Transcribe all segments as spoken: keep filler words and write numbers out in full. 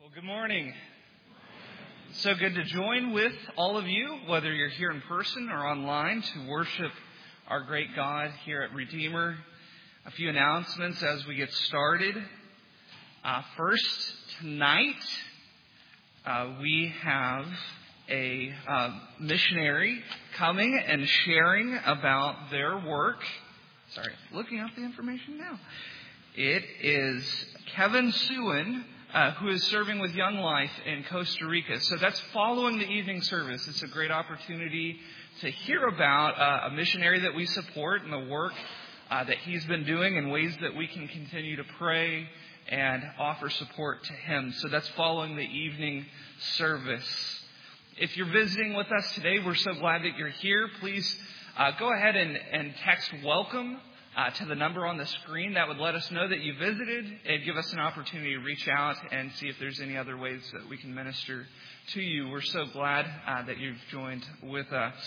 Well, good morning. So good to join with all of you, whether you're here in person or online, to worship our great God here at Redeemer. A few announcements as we get started. Uh, first, tonight, uh, we have a uh, missionary coming and sharing about their work. Sorry, looking up the information now. It is Kevin Suen, Uh, who is serving with Young Life in Costa Rica. So that's following the evening service. It's a great opportunity to hear about uh, a missionary that we support and the work uh, that he's been doing and ways that we can continue to pray and offer support to him. So that's following the evening service. If you're visiting with us today, we're so glad that you're here. Please uh, go ahead and, and text welcome Uh, to the number on the screen. That would let us know that you visited and give us an opportunity to reach out and see if there's any other ways that we can minister to you. We're so glad uh, that you've joined with us.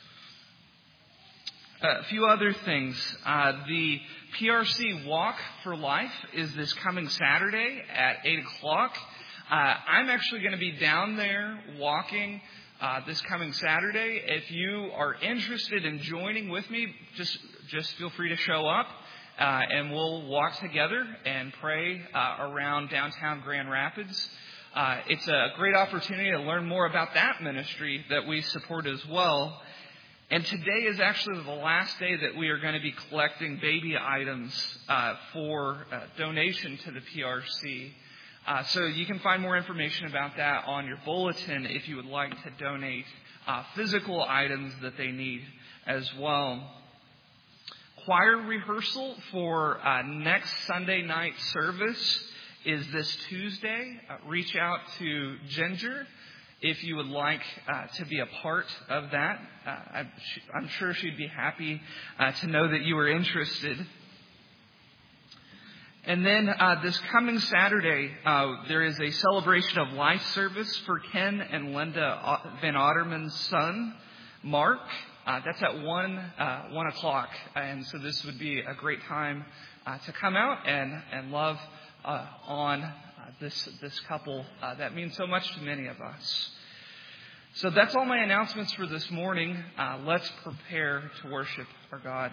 Uh, a few other things. Uh, the P R C Walk for Life is this coming Saturday at eight o'clock. Uh, I'm actually going to be down there walking Uh, this coming Saturday. If you are interested in joining with me, just just feel free to show up uh, and we'll walk together and pray uh, around downtown Grand Rapids. Uh, it's a great opportunity to learn more about that ministry that we support as well. And today is actually the last day that we are going to be collecting baby items uh, for uh, donation to the P R C. Uh, so you can find more information about that on your bulletin if you would like to donate uh, physical items that they need as well. Choir rehearsal for uh, next Sunday night service is this Tuesday. Uh, reach out to Ginger if you would like uh, to be a part of that. Uh, I'm, I'm sure she'd be happy uh, to know that you were interested. And then uh, this coming Saturday, uh, there is a celebration of life service for Ken and Linda Van Otterman's son, Mark. Uh, that's at one uh, one o'clock, and so this would be a great time uh, to come out and and love uh, on uh, this this couple uh, that means so much to many of us. So that's all my announcements for this morning. Uh, let's prepare to worship our God.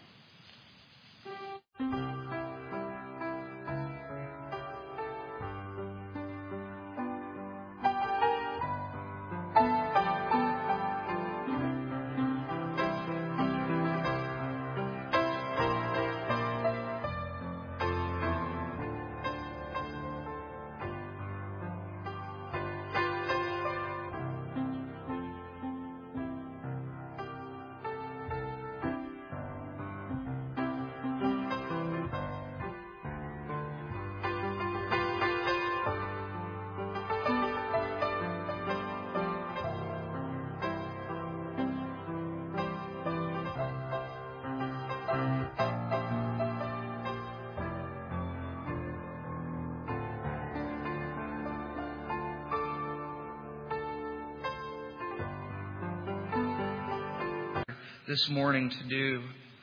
This morning to do.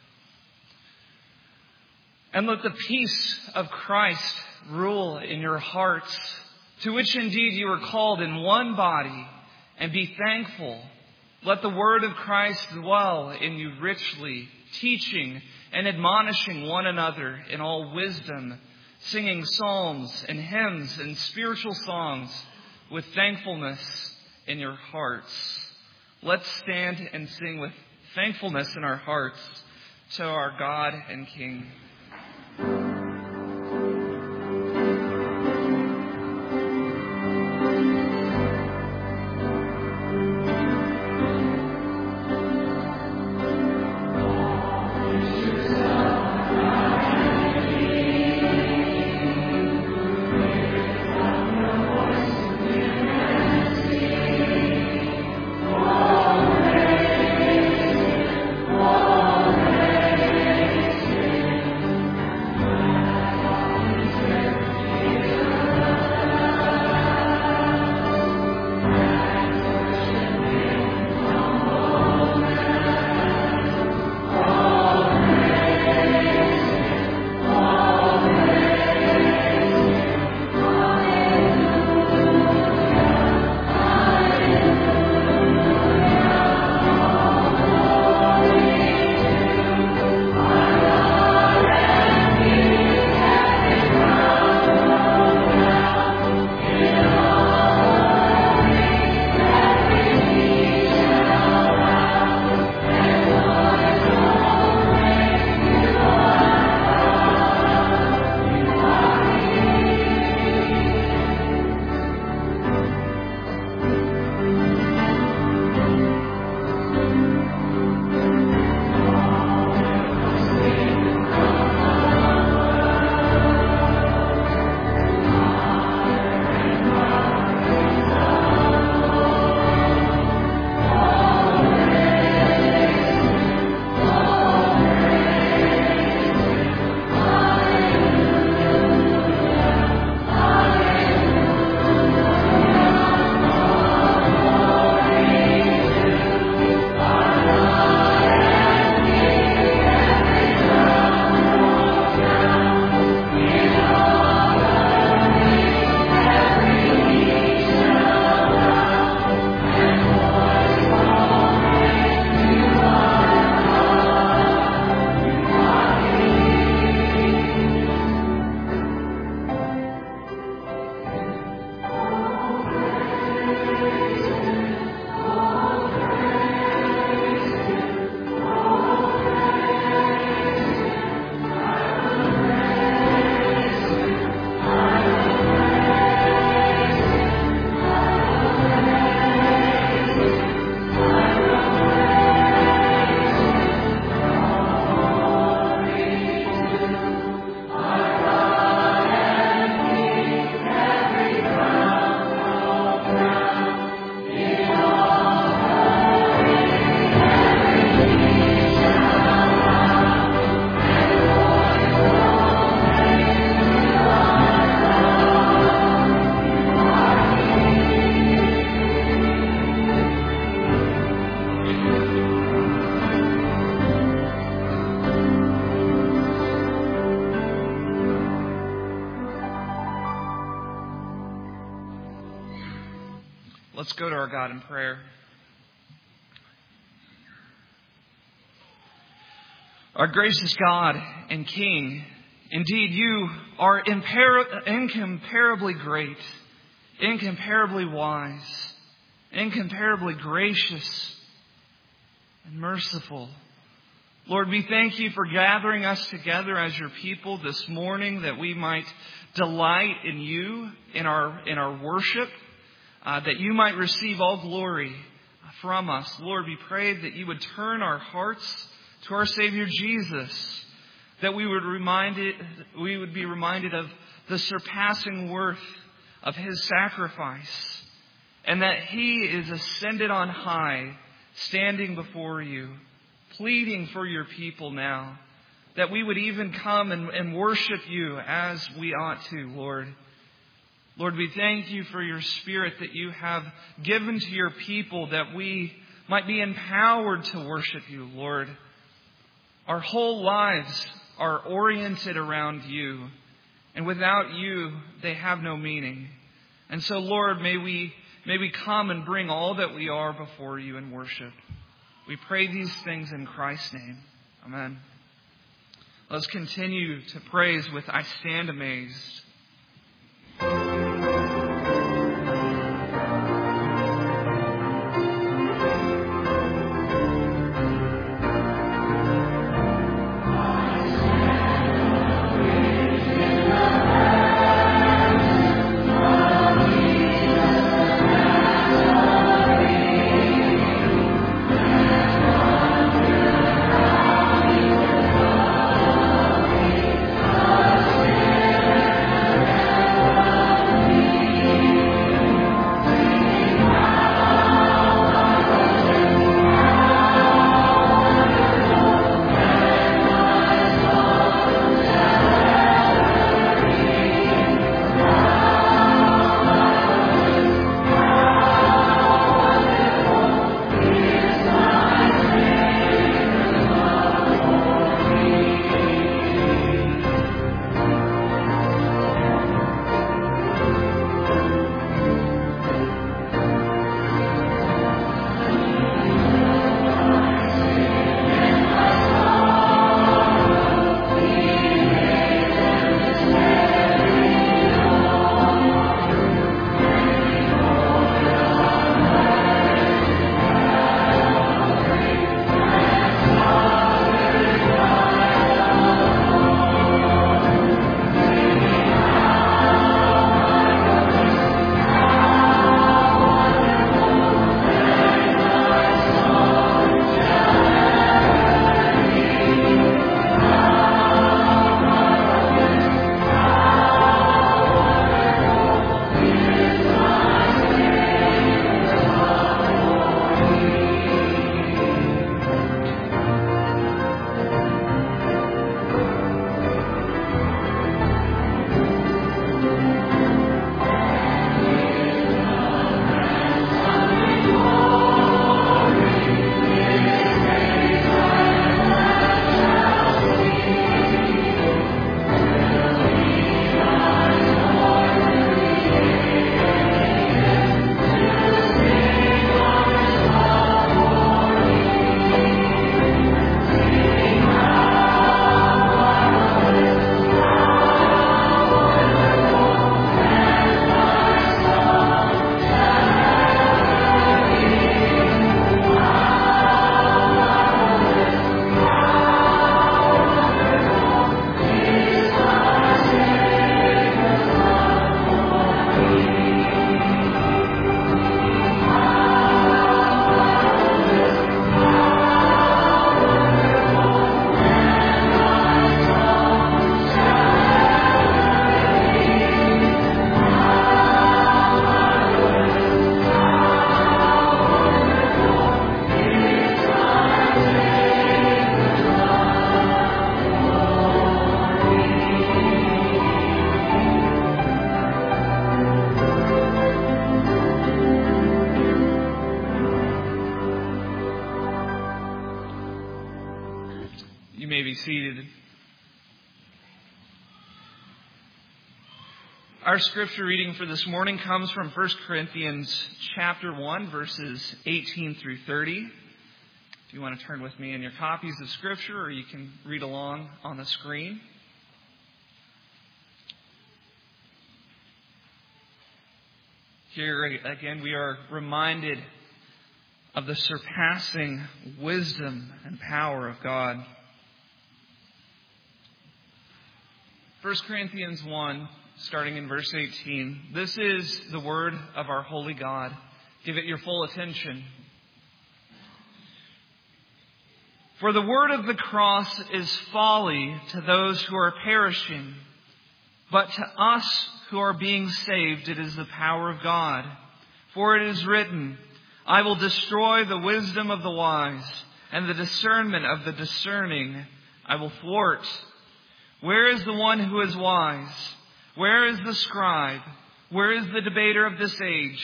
And let the peace of Christ rule in your hearts, to which indeed you are called in one body, and be thankful. Let the word of Christ dwell in you richly, teaching and admonishing one another in all wisdom, singing psalms and hymns and spiritual songs with thankfulness in your hearts. Let's stand and sing with thankfulness in our hearts to our God and King. Let's go to our God in prayer. Our gracious God and King, indeed you are impar- incomparably great, incomparably wise, incomparably gracious and merciful. Lord, we thank you for gathering us together as your people this morning, that we might delight in you, in our in our worship, uh, that you might receive all glory from us. Lord, we pray that you would turn our hearts to our Savior Jesus, that we would reminded we would be reminded of the surpassing worth of his sacrifice, and that he is ascended on high, standing before you, pleading for your people now, that we would even come and, and worship you as we ought to, Lord. Lord, we thank you for your Spirit that you have given to your people, that we might be empowered to worship you, Lord. Our whole lives are oriented around you, and without you, they have no meaning. And so, Lord, may we may we come and bring all that we are before you in worship. We pray these things in Christ's name. Amen. Let's continue to praise with I Stand Amazed. Our scripture reading for this morning comes from First Corinthians chapter one, verses eighteen through thirty. If you want to turn with me in your copies of scripture, or you can read along on the screen. Here again, we are reminded of the surpassing wisdom and power of God. First Corinthians one, starting in verse eighteen. This is the word of our holy God. Give it your full attention. For the word of the cross is folly to those who are perishing, but to us who are being saved it is the power of God. For it is written, I will destroy the wisdom of the wise, and the discernment of the discerning I will thwart. Where is the one who is wise? Where is the scribe? Where is the debater of this age?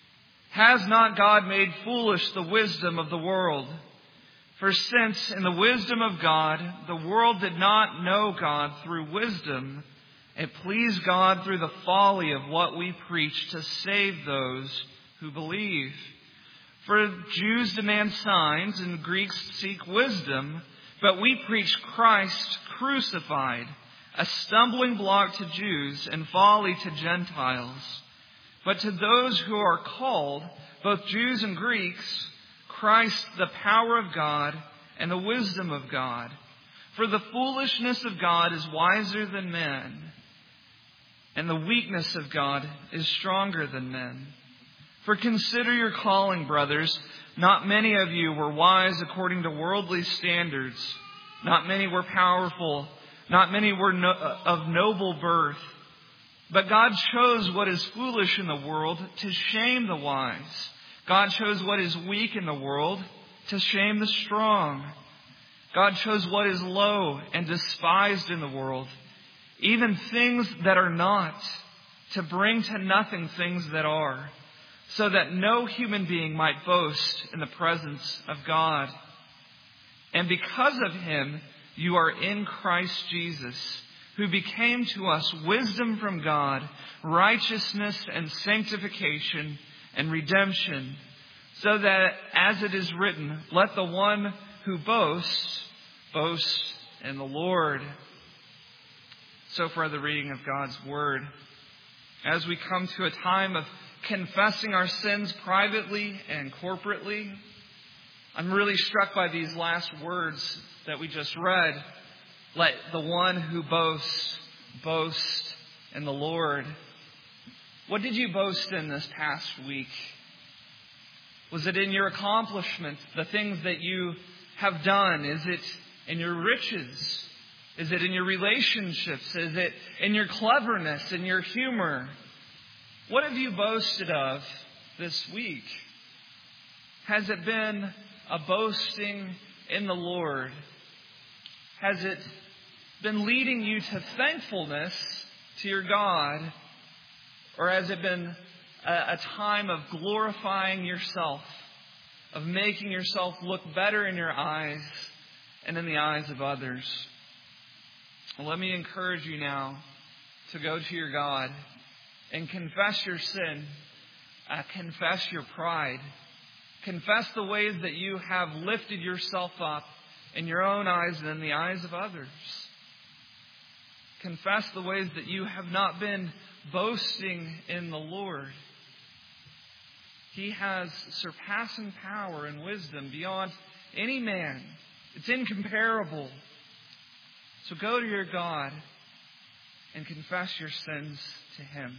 Has not God made foolish the wisdom of the world? For since in the wisdom of God, the world did not know God through wisdom, it pleased God through the folly of what we preach to save those who believe. For Jews demand signs and Greeks seek wisdom, but we preach Christ crucified, a stumbling block to Jews and folly to Gentiles. But to those who are called, both Jews and Greeks, Christ the power of God and the wisdom of God. For the foolishness of God is wiser than men, and the weakness of God is stronger than men. For consider your calling, brothers. Not many of you were wise according to worldly standards. Not many were powerful. Not many were no, of noble birth. But God chose what is foolish in the world to shame the wise. God chose what is weak in the world to shame the strong. God chose what is low and despised in the world, even things that are not, to bring to nothing things that are, so that no human being might boast in the presence of God. And because of Him, you are in Christ Jesus, who became to us wisdom from God, righteousness and sanctification and redemption, so that, as it is written, let the one who boasts, boast in the Lord. So far, the reading of God's Word. As we come to a time of confessing our sins privately and corporately, I'm really struck by these last words that we just read. Let the one who boasts, boast in the Lord. What did you boast in this past week? Was it in your accomplishments, the things that you have done? Is it in your riches? Is it in your relationships? Is it in your cleverness, in your humor? What have you boasted of this week? Has it been a boasting in the Lord? Has it been leading you to thankfulness to your God? Or has it been a, a time of glorifying yourself, of making yourself look better in your eyes and in the eyes of others? Well, let me encourage you now to go to your God and confess your sin, uh, confess your pride, confess the ways that you have lifted yourself up in your own eyes and in the eyes of others. Confess the ways that you have not been boasting in the Lord. He has surpassing power and wisdom beyond any man. It's incomparable. So go to your God and confess your sins to Him.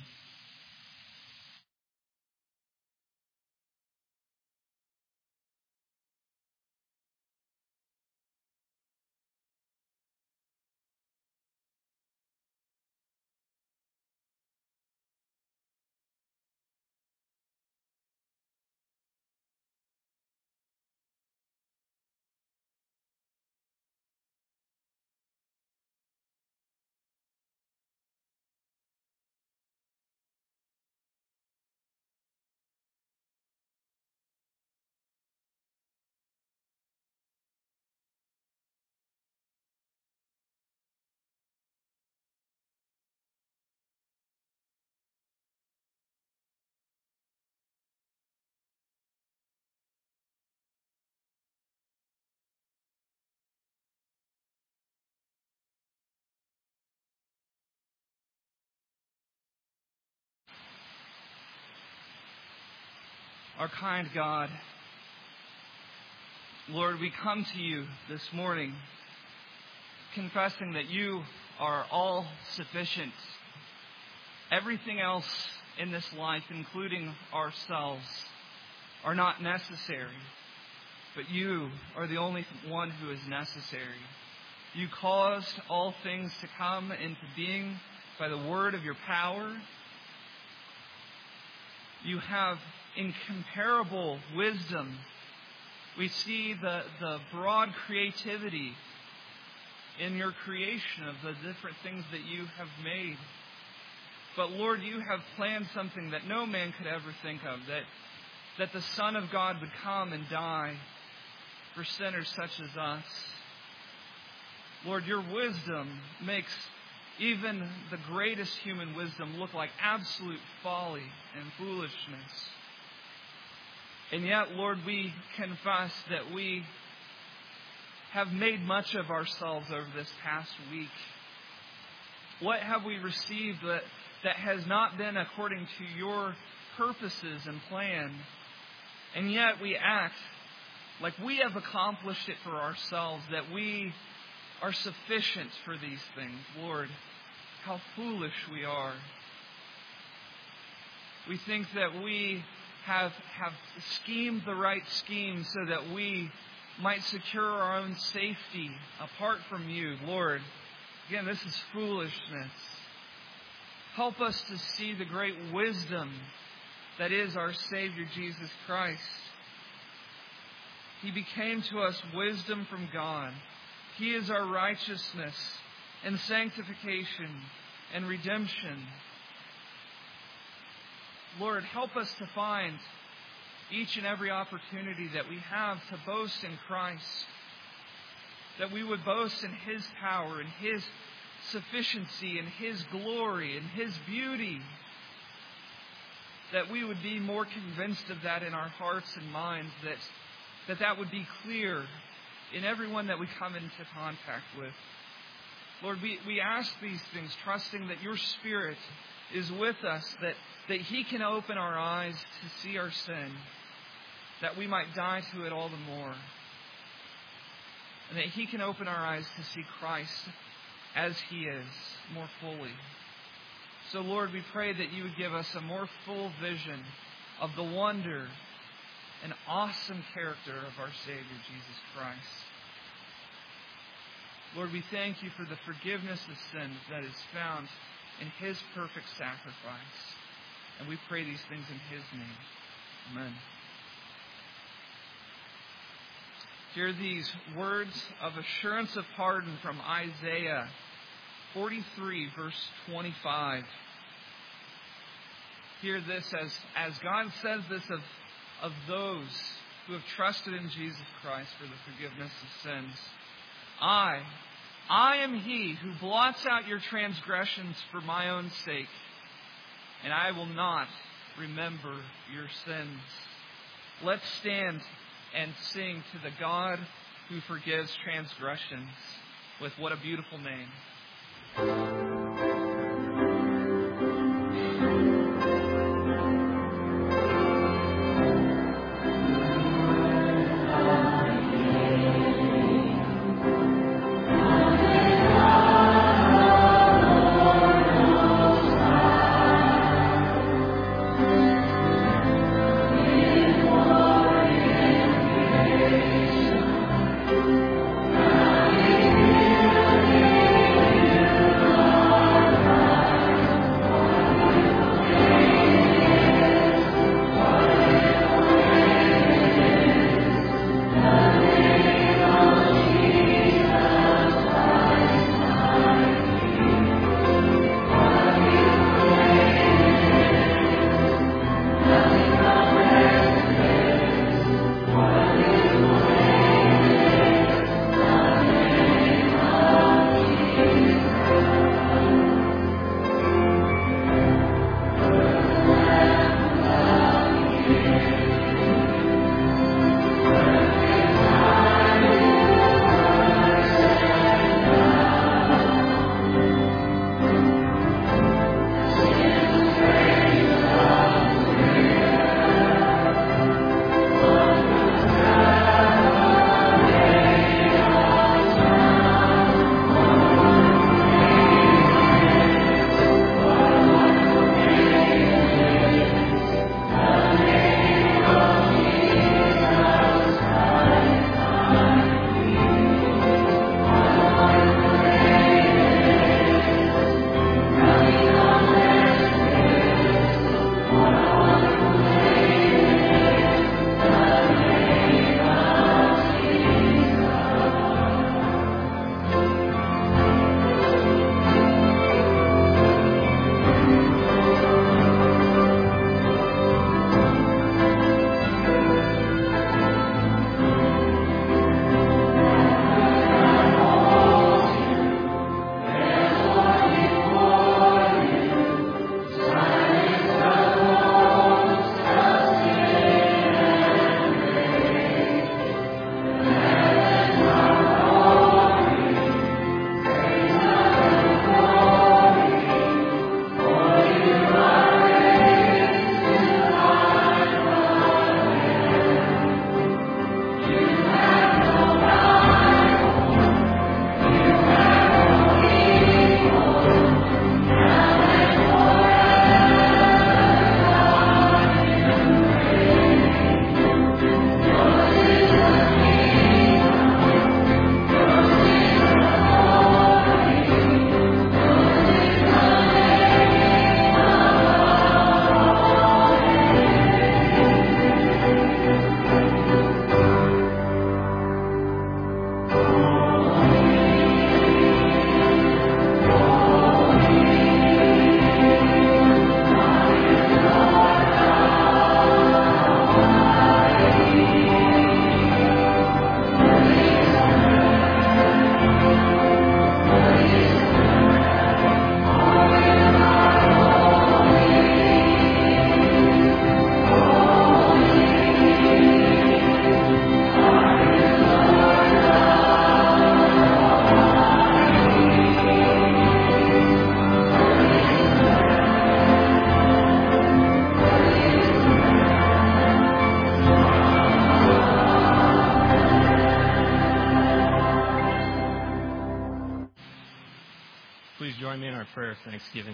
our kind God, Lord, we come to you this morning confessing that you are all sufficient. Everything else in this life, including ourselves, are not necessary, but you are the only one who is necessary. You caused all things to come into being by the word of your power. You have incomparable wisdom. We see the, the broad creativity in your creation of the different things that you have made. But Lord, you have planned something that no man could ever think of, that, that the Son of God would come and die for sinners such as us. Lord, your wisdom makes even the greatest human wisdom look like absolute folly and foolishness. And yet, Lord, we confess that we have made much of ourselves over this past week. What have we received that, that has not been according to your purposes and plan? And yet we act like we have accomplished it for ourselves, that we are sufficient for these things. Lord, how foolish we are. We think that we have, have schemed the right scheme so that we might secure our own safety apart from you. Lord, again, this is foolishness. Help us to see the great wisdom that is our Savior, Jesus Christ. He became to us wisdom from God. He is our righteousness and sanctification and redemption. Lord, help us to find each and every opportunity that we have to boast in Christ, that we would boast in His power, in His sufficiency, in His glory, in His beauty, that we would be more convinced of that in our hearts and minds, that that, that would be clear in everyone that we come into contact with. Lord, we, we ask these things, trusting that your Spirit is with us, that, that He can open our eyes to see our sin, that we might die to it all the more, and that He can open our eyes to see Christ as He is, more fully. So, Lord, we pray that you would give us a more full vision of the wonder and awesome character of our Savior, Jesus Christ. Lord, we thank you for the forgiveness of sins that is found in His perfect sacrifice. And we pray these things in His name. Amen. Hear these words of assurance of pardon from Isaiah forty-three, verse twenty-five. Hear this as, as God says this of, of those who have trusted in Jesus Christ for the forgiveness of sins. I, I am He who blots out your transgressions for my own sake, and I will not remember your sins. Let's stand and sing to the God who forgives transgressions with What a Beautiful Name. Oh Please join me in our prayer of thanksgiving.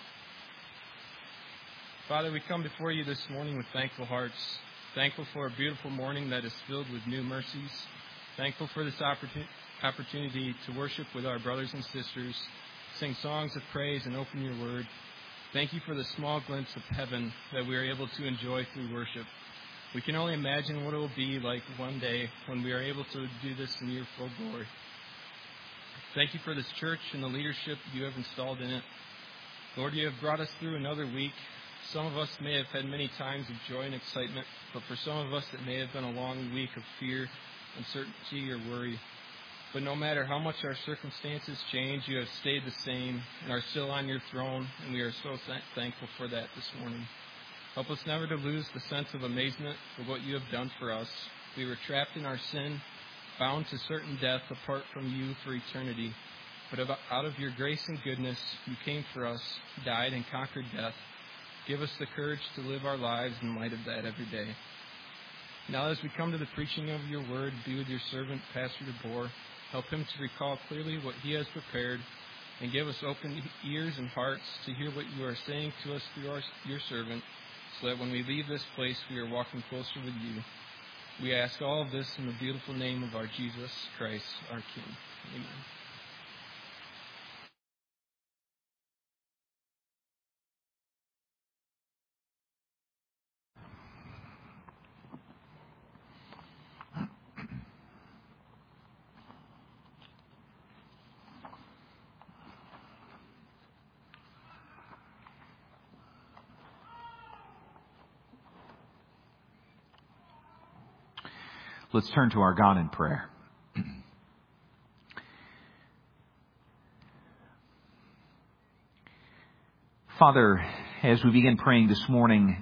Father, we come before you this morning with thankful hearts, thankful for a beautiful morning that is filled with new mercies, thankful for this opportunity to worship with our brothers and sisters, sing songs of praise and open your word. Thank you for the small glimpse of heaven that we are able to enjoy through worship. We can only imagine what it will be like one day when we are able to do this in your full glory. Thank you for this church and the leadership you have installed in it. Lord, you have brought us through another week. Some of us may have had many times of joy and excitement, but for some of us it may have been a long week of fear, uncertainty, or worry. But no matter how much our circumstances change, you have stayed the same and are still on your throne, and we are so th- thankful for that this morning. Help us never to lose the sense of amazement for what you have done for us. We were trapped in our sin, bound to certain death apart from you for eternity. But out of your grace and goodness, you came for us, died, and conquered death. Give us the courage to live our lives in light of that every day. Now as we come to the preaching of your word, be with your servant, Pastor DeBoer. Help him to recall clearly what he has prepared, and give us open ears and hearts to hear what you are saying to us through our, your servant, so that when we leave this place, we are walking closer with you. We ask all of this in the beautiful name of our Jesus Christ, our King. Amen. Let's turn to our God in prayer. Father, as we begin praying this morning,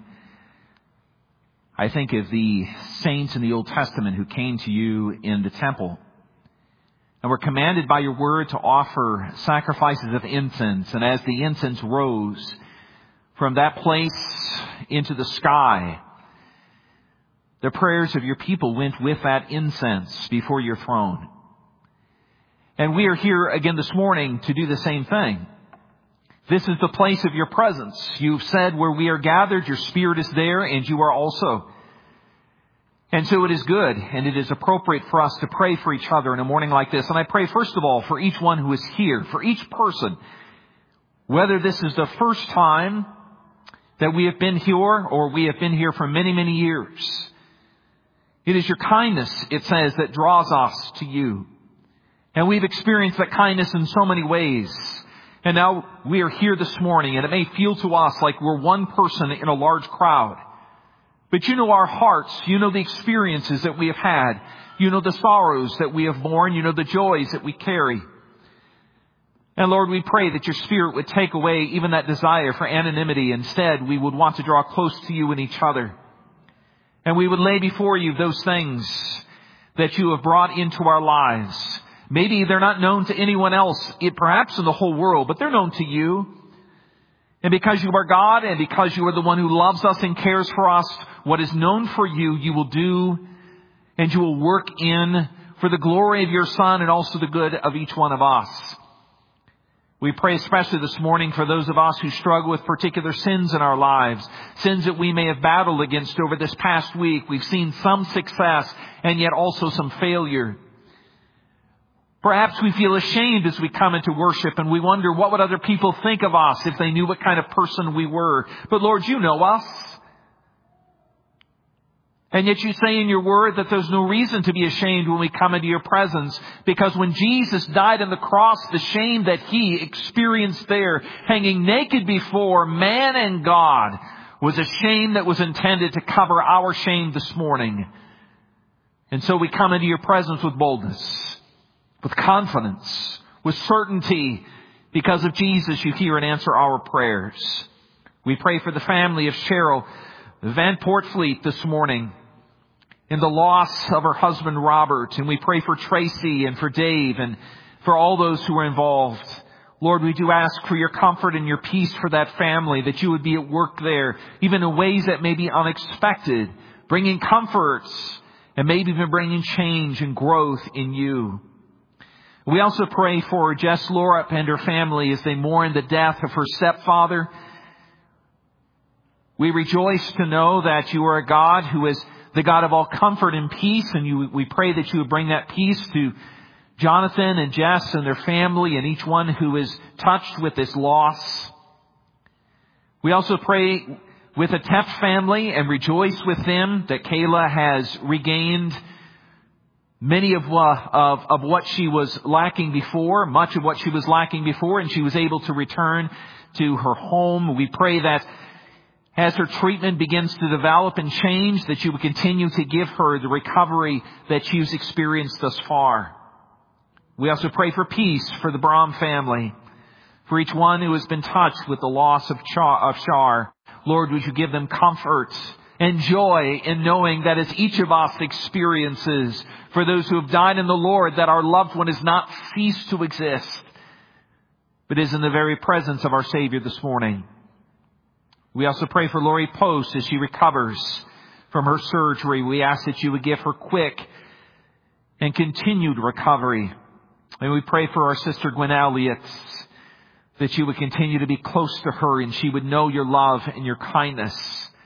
I think of the saints in the Old Testament who came to you in the temple and were commanded by your word to offer sacrifices of incense. And as the incense rose from that place into the sky, the prayers of your people went with that incense before your throne. And we are here again this morning to do the same thing. This is the place of your presence. You've said where we are gathered, your Spirit is there, and you are also. And so it is good and it is appropriate for us to pray for each other in a morning like this. And I pray first of all for each one who is here, for each person, whether this is the first time that we have been here or we have been here for many, many years. It is your kindness, it says, that draws us to you. And we've experienced that kindness in so many ways. And now we are here this morning, and it may feel to us like we're one person in a large crowd. But you know our hearts. You know the experiences that we have had. You know the sorrows that we have borne. You know the joys that we carry. And Lord, we pray that your Spirit would take away even that desire for anonymity. Instead, we would want to draw close to you and each other. And we would lay before you those things that you have brought into our lives. Maybe they're not known to anyone else, perhaps in the whole world, but they're known to you. And because you are God and because you are the one who loves us and cares for us, what is known for you, you will do and you will work in for the glory of your Son and also the good of each one of us. We pray especially this morning for those of us who struggle with particular sins in our lives, sins that we may have battled against over this past week. We've seen some success and yet also some failure. Perhaps we feel ashamed as we come into worship and we wonder what would other people think of us if they knew what kind of person we were. But Lord, you know us. And yet you say in your word that there's no reason to be ashamed when we come into your presence, because when Jesus died on the cross, the shame that he experienced there, hanging naked before man and God, was a shame that was intended to cover our shame this morning. And so we come into your presence with boldness, with confidence, with certainty. Because of Jesus, you hear and answer our prayers. We pray for the family of Cheryl Van Portfleet this morning in the loss of her husband, Robert. And we pray for Tracy and for Dave and for all those who are involved. Lord, we do ask for your comfort and your peace for that family, that you would be at work there, even in ways that may be unexpected, bringing comforts and maybe even bringing change and growth in you. We also pray for Jess Lorup and her family as they mourn the death of her stepfather. We rejoice to know that you are a God who is the God of all comfort and peace, and you, we pray that you would bring that peace to Jonathan and Jess and their family and each one who is touched with this loss. We also pray with the Teff family and rejoice with them that Kayla has regained many of, uh, of, of what she was lacking before, much of what she was lacking before, and she was able to return to her home. We pray that as her treatment begins to develop and change, that you would continue to give her the recovery that she's experienced thus far. We also pray for peace for the Brahm family, for each one who has been touched with the loss of Shar. Lord, would you give them comfort and joy in knowing that as each of us experiences for those who have died in the Lord, that our loved one has not ceased to exist, but is in the very presence of our Savior this morning. We also pray for Lori Post as she recovers from her surgery. We ask that you would give her quick and continued recovery. And we pray for our sister Gwen Elliott, that you would continue to be close to her and she would know your love and your kindness.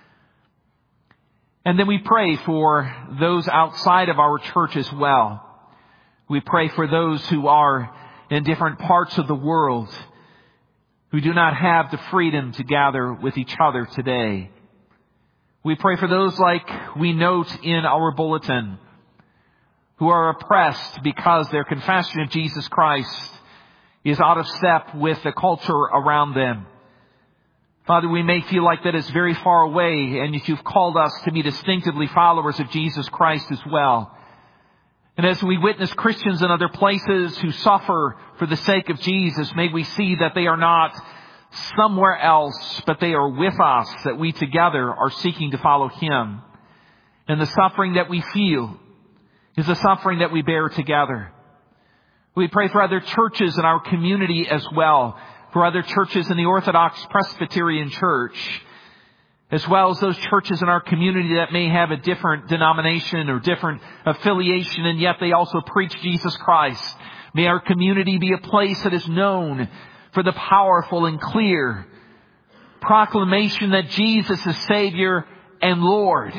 And then we pray for those outside of our church as well. We pray for those who are in different parts of the world, who do not have the freedom to gather with each other today. We pray for those like we note in our bulletin, who are oppressed because their confession of Jesus Christ is out of step with the culture around them. Father, we may feel like that is very far away, and yet you've called us to be distinctively followers of Jesus Christ as well. And as we witness Christians in other places who suffer for the sake of Jesus, may we see that they are not somewhere else, but they are with us, that we together are seeking to follow Him. And the suffering that we feel is the suffering that we bear together. We pray for other churches in our community as well, for other churches in the Orthodox Presbyterian Church, as well as those churches in our community that may have a different denomination or different affiliation, and yet they also preach Jesus Christ. May our community be a place that is known for the powerful and clear proclamation that Jesus is Savior and Lord.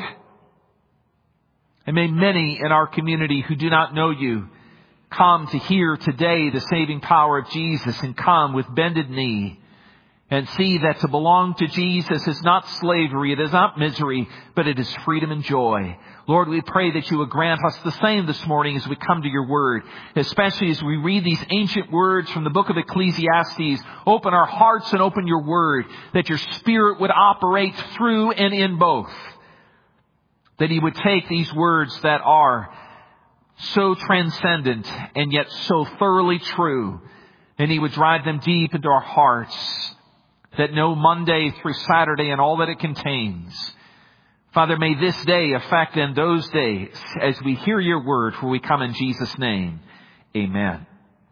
And may many in our community who do not know you come to hear today the saving power of Jesus, and come with bended knee and see that to belong to Jesus is not slavery, it is not misery, but it is freedom and joy. Lord, we pray that you would grant us the same this morning as we come to your word, especially as we read these ancient words from the book of Ecclesiastes. Open our hearts and open your word, that your Spirit would operate through and in both. That he would take these words that are so transcendent and yet so thoroughly true, and he would drive them deep into our hearts, that no Monday through Saturday and all that it contains. Father, may this day affect in those days as we hear your word, for we come in Jesus' name. Amen.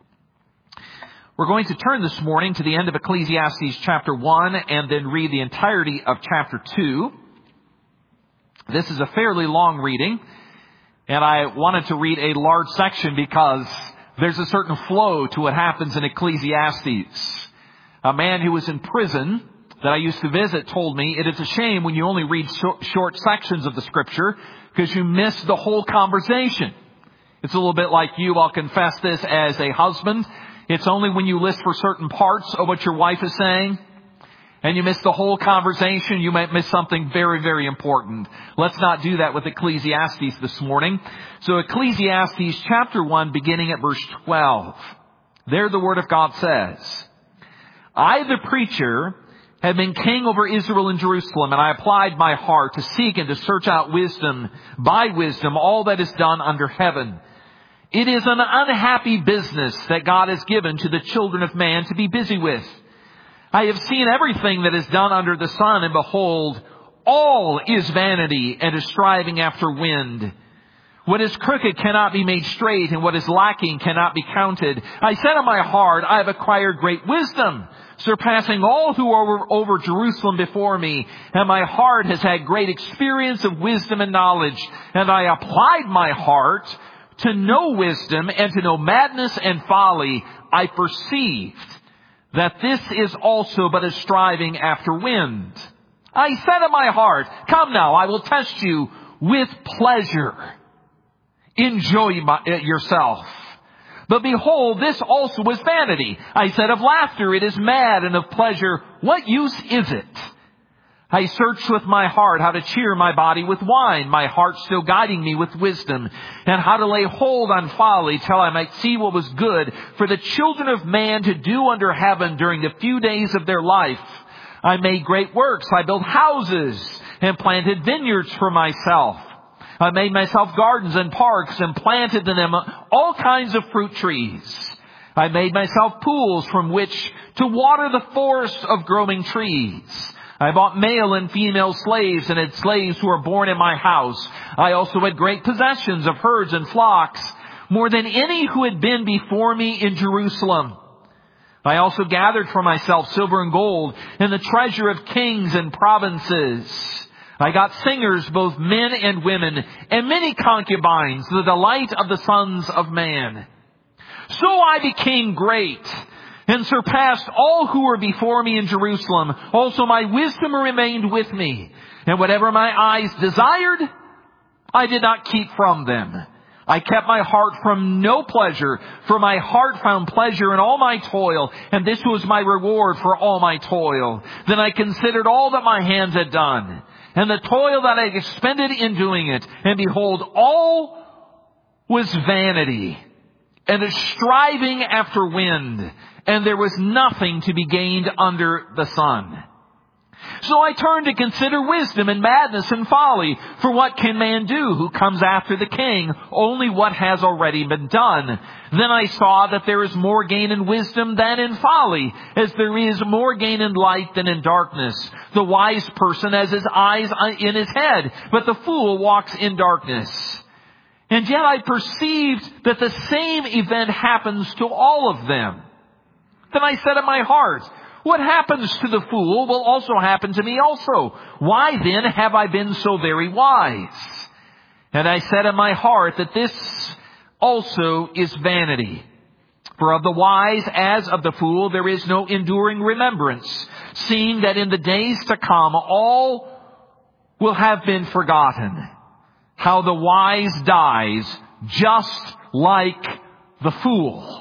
We're going to turn this morning to the end of Ecclesiastes chapter one and then read the entirety of chapter two. This is a fairly long reading, and I wanted to read a large section because there's a certain flow to what happens in Ecclesiastes. A man who was in prison that I used to visit told me it is a shame when you only read short, short sections of the scripture because you miss the whole conversation. It's a little bit like you. I'll confess this as a husband. It's only when you listen for certain parts of what your wife is saying and you miss the whole conversation, you might miss something very, very important. Let's not do that with Ecclesiastes this morning. So Ecclesiastes chapter one, beginning at verse twelve. There the word of God says, I, the preacher, have been king over Israel and Jerusalem, and I applied my heart to seek and to search out wisdom, by wisdom, all that is done under heaven. It is an unhappy business that God has given to the children of man to be busy with. I have seen everything that is done under the sun, and behold, all is vanity and is striving after wind. What is crooked cannot be made straight, and what is lacking cannot be counted. I said in my heart, I have acquired great wisdom, surpassing all who are over Jerusalem before me. And my heart has had great experience of wisdom and knowledge. And I applied my heart to know wisdom and to know madness and folly, I perceived that this is also but a striving after wind. I said in my heart, come now, I will test you with pleasure. Enjoy my, uh, yourself. But behold, this also was vanity. I said of laughter, it is mad, and of pleasure, what use is it? I searched with my heart how to cheer my body with wine, my heart still guiding me with wisdom, and how to lay hold on folly till I might see what was good for the children of man to do under heaven during the few days of their life. I made great works. I built houses and planted vineyards for myself. I made myself gardens and parks and planted in them all kinds of fruit trees. I made myself pools from which to water the forest of growing trees. I bought male and female slaves and had slaves who were born in my house. I also had great possessions of herds and flocks, more than any who had been before me in Jerusalem. I also gathered for myself silver and gold and the treasure of kings and provinces. I got singers, both men and women, and many concubines, the delight of the sons of man. So I became great and surpassed all who were before me in Jerusalem. Also my wisdom remained with me, and whatever my eyes desired, I did not keep from them. I kept my heart from no pleasure, for my heart found pleasure in all my toil, and this was my reward for all my toil. Then I considered all that my hands had done, and the toil that I expended in doing it, and behold, all was vanity, and a striving after wind, and there was nothing to be gained under the sun. So I turned to consider wisdom and madness and folly. For what can man do who comes after the king? Only what has already been done. Then I saw that there is more gain in wisdom than in folly, as there is more gain in light than in darkness. The wise person has his eyes in his head, but the fool walks in darkness. And yet I perceived that the same event happens to all of them. Then I said in my heart, what happens to the fool will also happen to me also. Why then have I been so very wise? And I said in my heart that this also is vanity. For of the wise as of the fool there is no enduring remembrance, seeing that in the days to come all will have been forgotten. How the wise dies just like the fool.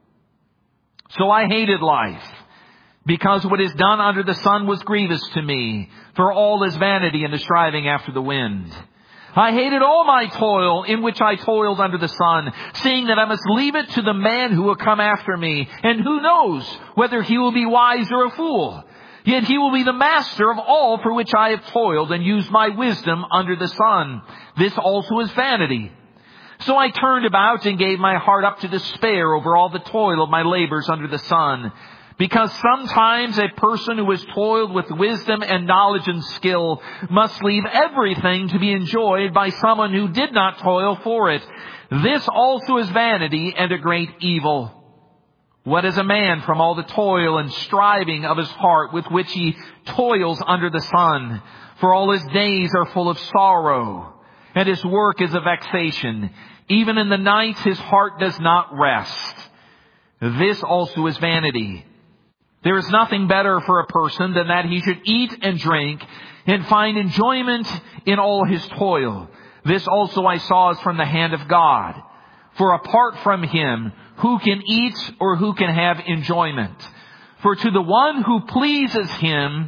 So I hated life, because what is done under the sun was grievous to me, for all is vanity and the striving after the wind. I hated all my toil in which I toiled under the sun, seeing that I must leave it to the man who will come after me, and who knows whether he will be wise or a fool. Yet he will be the master of all for which I have toiled and used my wisdom under the sun. This also is vanity. So I turned about and gave my heart up to despair over all the toil of my labors under the sun. Because sometimes a person who has toiled with wisdom and knowledge and skill must leave everything to be enjoyed by someone who did not toil for it. This also is vanity and a great evil. What is a man from all the toil and striving of his heart with which he toils under the sun? For all his days are full of sorrow, and his work is a vexation. Even in the night his heart does not rest. This also is vanity. There is nothing better for a person than that he should eat and drink and find enjoyment in all his toil. This also I saw is from the hand of God. For apart from him, who can eat or who can have enjoyment? For to the one who pleases him,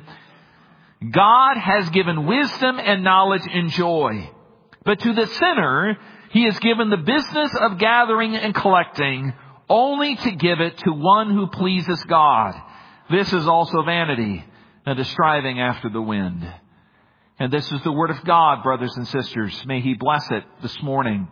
God has given wisdom and knowledge and joy. But to the sinner, he has given the business of gathering and collecting, only to give it to one who pleases God. This is also vanity and a striving after the wind. And this is the word of God, brothers and sisters. May he bless it this morning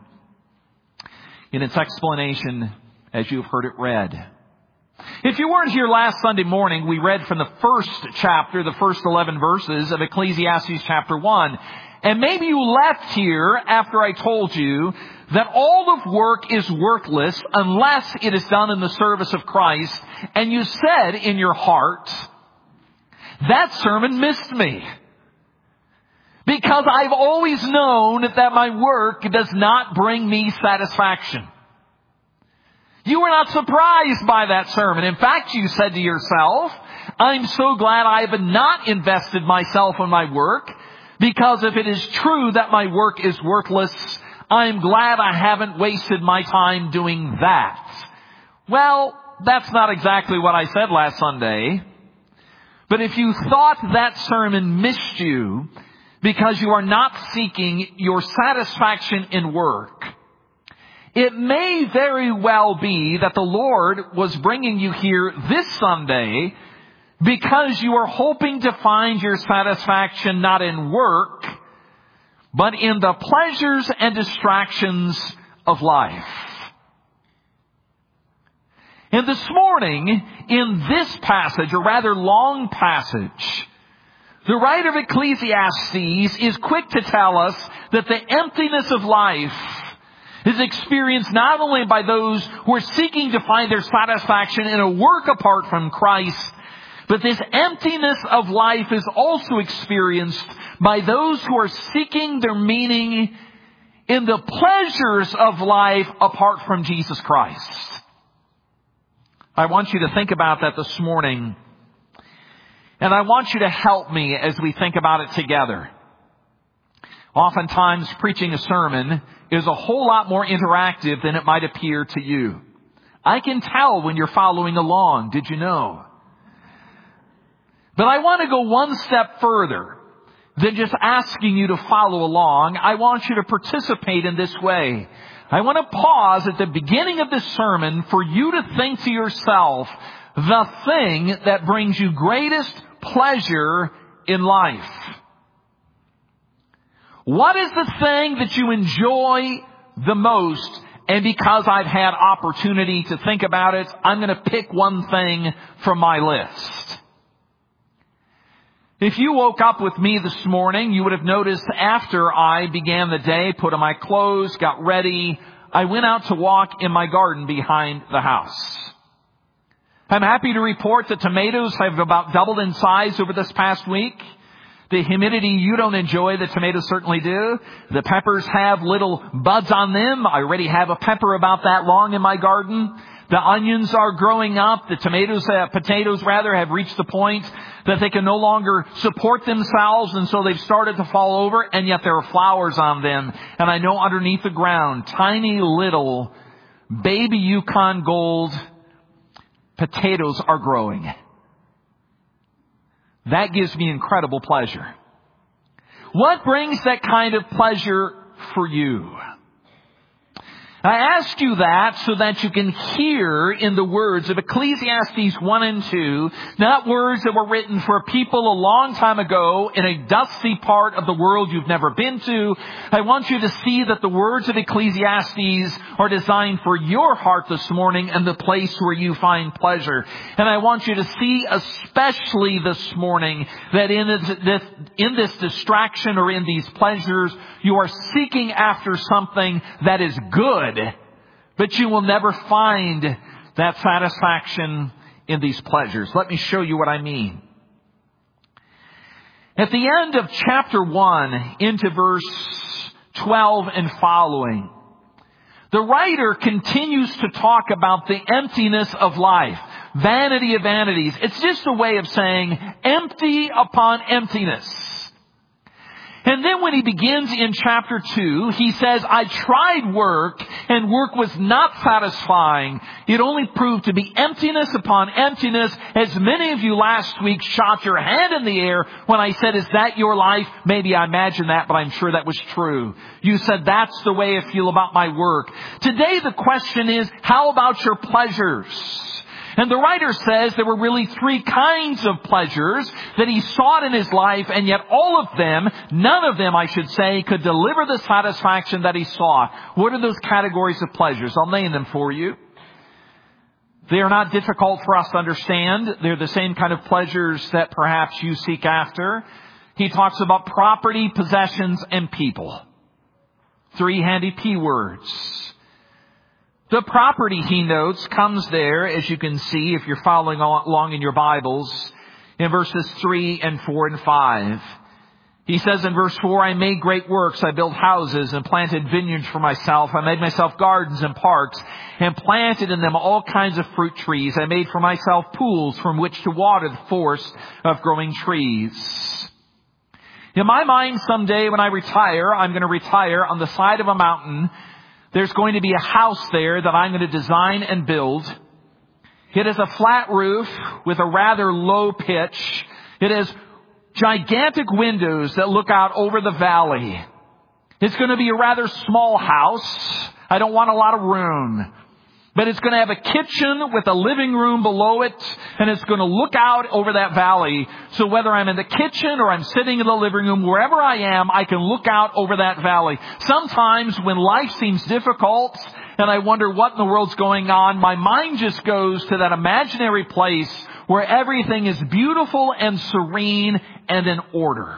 in its explanation as you've heard it read. If you weren't here last Sunday morning, we read from the first chapter, the first eleven verses of Ecclesiastes chapter one. And maybe you left here after I told you that all of work is worthless unless it is done in the service of Christ. And you said in your heart, that sermon missed me. Because I've always known that my work does not bring me satisfaction. You were not surprised by that sermon. In fact, you said to yourself, I'm so glad I have not invested myself in my work, because if it is true that my work is worthless, I'm glad I haven't wasted my time doing that. Well, that's not exactly what I said last Sunday. But if you thought that sermon missed you because you are not seeking your satisfaction in work, it may very well be that the Lord was bringing you here this Sunday because you are hoping to find your satisfaction not in work, but in the pleasures and distractions of life. And this morning, in this passage, a rather long passage, the writer of Ecclesiastes is quick to tell us that the emptiness of life is experienced not only by those who are seeking to find their satisfaction in a work apart from Christ, but this emptiness of life is also experienced by those who are seeking their meaning in the pleasures of life apart from Jesus Christ. I want you to think about that this morning, and I want you to help me as we think about it together. Oftentimes, preaching a sermon is a whole lot more interactive than it might appear to you. I can tell when you're following along. Did you know? But I want to go one step further than just asking you to follow along. I want you to participate in this way. I want to pause at the beginning of this sermon for you to think to yourself the thing that brings you greatest pleasure in life. What is the thing that you enjoy the most? And because I've had opportunity to think about it, I'm going to pick one thing from my list. If you woke up with me this morning, you would have noticed after I began the day, put on my clothes, got ready, I went out to walk in my garden behind the house. I'm happy to report that tomatoes have about doubled in size over this past week. The humidity you don't enjoy, the tomatoes certainly do. The peppers have little buds on them. I already have a pepper about that long in my garden. The onions are growing up. The tomatoes, uh, potatoes rather, have reached the point that they can no longer support themselves, and so they've started to fall over, and yet there are flowers on them. And I know underneath the ground, tiny little baby Yukon Gold potatoes are growing. That gives me incredible pleasure. What brings that kind of pleasure for you? I ask you that so that you can hear in the words of Ecclesiastes one and two, not words that were written for people a long time ago in a dusty part of the world you've never been to. I want you to see that the words of Ecclesiastes are designed for your heart this morning and the place where you find pleasure. And I want you to see especially this morning that in this, in this distraction or in these pleasures, you are seeking after something that is good. But you will never find that satisfaction in these pleasures. Let me show you what I mean. At the end of chapter one, into verse twelve and following, the writer continues to talk about the emptiness of life. Vanity of vanities. It's just a way of saying empty upon emptiness. And then when he begins in chapter two, he says, I tried work, and work was not satisfying. It only proved to be emptiness upon emptiness. As many of you last week shot your hand in the air when I said, is that your life? Maybe I imagined that, but I'm sure that was true. You said, that's the way I feel about my work. Today the question is, how about your pleasures? And the writer says there were really three kinds of pleasures that he sought in his life, and yet all of them, none of them, I should say, could deliver the satisfaction that he sought. What are those categories of pleasures? I'll name them for you. They are not difficult for us to understand. They're the same kind of pleasures that perhaps you seek after. He talks about property, possessions, and people. Three handy P words. The property, he notes, comes there, as you can see if you're following along in your Bibles, in verses three and four and five. He says in verse four, I made great works. I built houses and planted vineyards for myself. I made myself gardens and parks and planted in them all kinds of fruit trees. I made for myself pools from which to water the forest of growing trees. In my mind, someday when I retire, I'm going to retire on the side of a mountain. There's going to be a house there that I'm going to design and build. It has a flat roof with a rather low pitch. It has gigantic windows that look out over the valley. It's going to be a rather small house. I don't want a lot of room. But it's going to have a kitchen with a living room below it, and it's going to look out over that valley. So whether I'm in the kitchen or I'm sitting in the living room, wherever I am, I can look out over that valley. Sometimes when life seems difficult and I wonder what in the world's going on, my mind just goes to that imaginary place where everything is beautiful and serene and in order.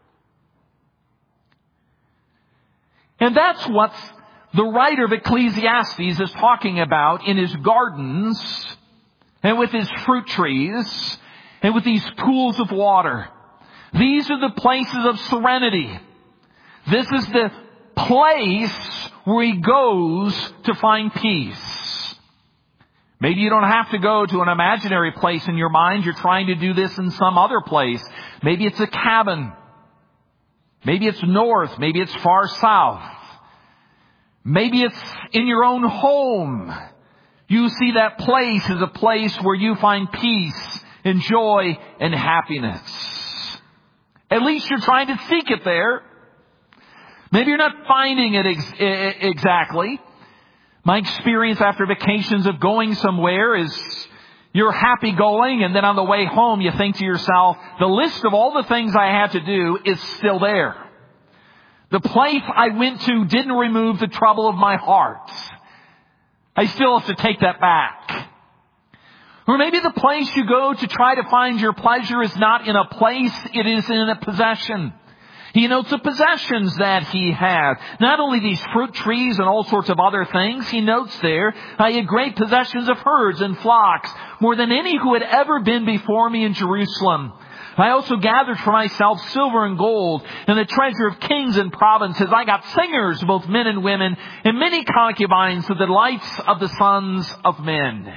And that's what the writer of Ecclesiastes is talking about in his gardens and with his fruit trees and with these pools of water. These are the places of serenity. This is the place where he goes to find peace. Maybe you don't have to go to an imaginary place in your mind. You're trying to do this in some other place. Maybe it's a cabin. Maybe it's north. Maybe it's far south. Maybe it's in your own home. You see that place as a place where you find peace and joy and happiness. At least you're trying to seek it there. Maybe you're not finding it ex- exactly. My experience after vacations of going somewhere is you're happy going, and then on the way home you think to yourself, the list of all the things I had to do is still there. The place I went to didn't remove the trouble of my heart. I still have to take that back. Or maybe the place you go to try to find your pleasure is not in a place, it is in a possession. He notes the possessions that he had. Not only these fruit trees and all sorts of other things, he notes there, I had great possessions of herds and flocks, more than any who had ever been before me in Jerusalem. I also gathered for myself silver and gold and the treasure of kings and provinces. I got singers, both men and women, and many concubines, the delights of the sons of men.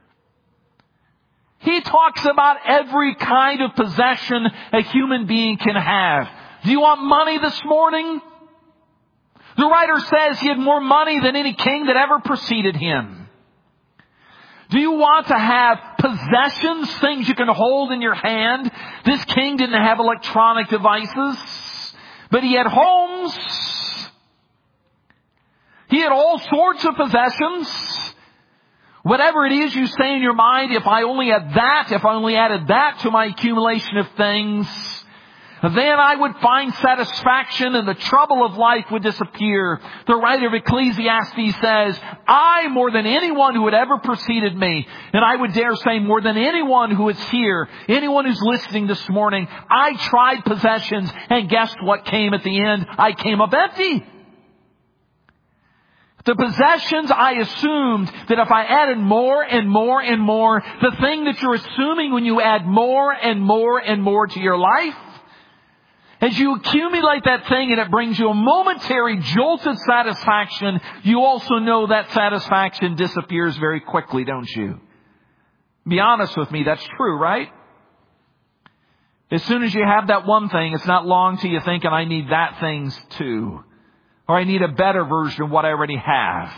He talks about every kind of possession a human being can have. Do you want money this morning? The writer says he had more money than any king that ever preceded him. Do you want to have possessions, things you can hold in your hand? This king didn't have electronic devices, but he had homes. He had all sorts of possessions. Whatever it is you say in your mind, if I only had that, if I only added that to my accumulation of things, then I would find satisfaction and the trouble of life would disappear. The writer of Ecclesiastes says, I, more than anyone who had ever preceded me, and I would dare say more than anyone who is here, anyone who's listening this morning, I tried possessions, and guess what came at the end? I came up empty. The possessions, I assumed that if I added more and more and more, the thing that you're assuming when you add more and more and more to your life, as you accumulate that thing and it brings you a momentary jolt of satisfaction, you also know that satisfaction disappears very quickly, don't you? Be honest with me, that's true, right? As soon as you have that one thing, it's not long till you're thinking, I need that thing too. Or I need a better version of what I already have.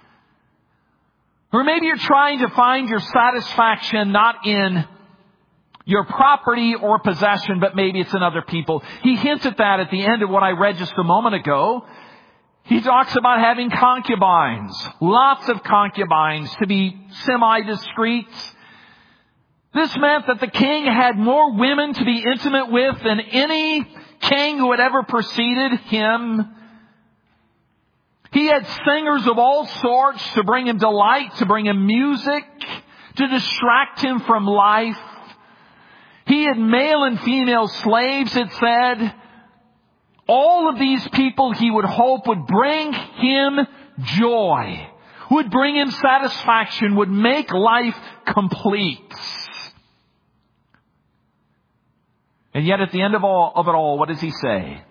Or maybe you're trying to find your satisfaction not in your property or possession, but maybe it's in other people. He hints at that at the end of what I read just a moment ago. He talks about having concubines, lots of concubines, to be semi-discreet. This meant that the king had more women to be intimate with than any king who had ever preceded him. He had singers of all sorts to bring him delight, to bring him music, to distract him from life. He had male and female slaves, it said. All of these people he would hope would bring him joy, would bring him satisfaction, would make life complete. And yet at the end of all of it all, what does he say?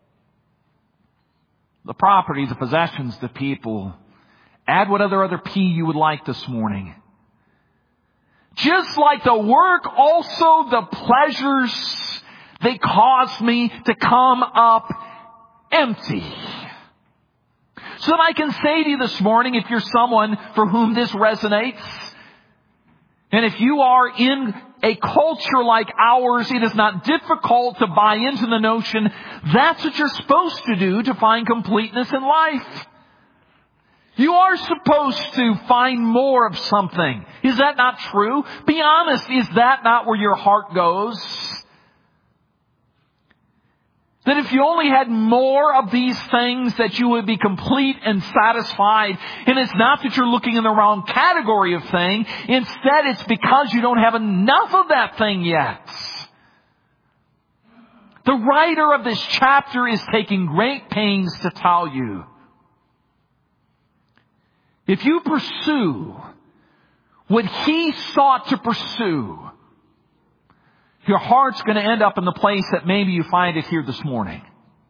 The property, the possessions, the people. Add what other other P you would like this morning. Just like the work, also the pleasures, they cause me to come up empty. So that I can say to you this morning, if you're someone for whom this resonates, and if you are in a culture like ours, it is not difficult to buy into the notion that's what you're supposed to do to find completeness in life. You are supposed to find more of something. Is that not true? Be honest, is that not where your heart goes? That if you only had more of these things, that you would be complete and satisfied. And it's not that you're looking in the wrong category of thing. Instead, it's because you don't have enough of that thing yet. The writer of this chapter is taking great pains to tell you, if you pursue what he sought to pursue, your heart's going to end up in the place that maybe you find it here this morning.